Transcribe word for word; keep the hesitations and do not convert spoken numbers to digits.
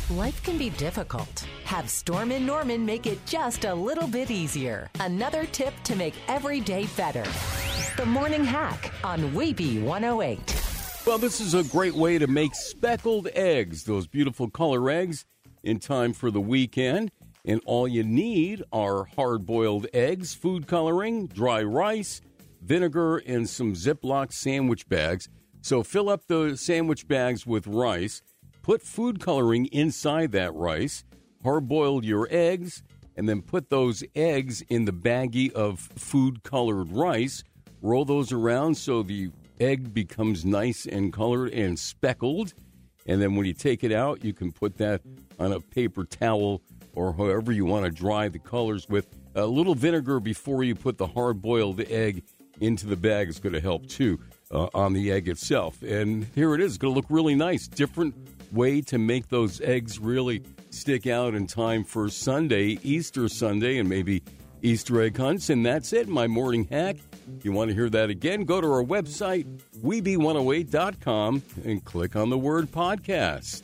Life can be difficult. Have Storm and Norman make it just a little bit easier. Another tip to make every day better. The Morning Hack on Weeby one oh eight. Well, this is a great way to make speckled eggs, those beautiful color eggs, in time for the weekend. And all you need are hard-boiled eggs, food coloring, dry rice, vinegar, and some Ziploc sandwich bags. So fill up the sandwich bags with rice. Put food coloring inside that rice, hard-boil your eggs, and then put those eggs in the baggie of food-colored rice. Roll those around so the egg becomes nice and colored and speckled. And then when you take it out, you can put that on a paper towel or however you want to dry the colors with. A little vinegar before you put the hard-boiled egg into the bag is going to help, too, uh, on the egg itself. And here it is. It's going to look really nice. Different way to make those eggs really stick out in time for Sunday, Easter Sunday, and maybe Easter egg hunts. And that's it, my morning hack. If you want to hear that again, go to our website, weeby one oh eight dot com, and click on the word podcast.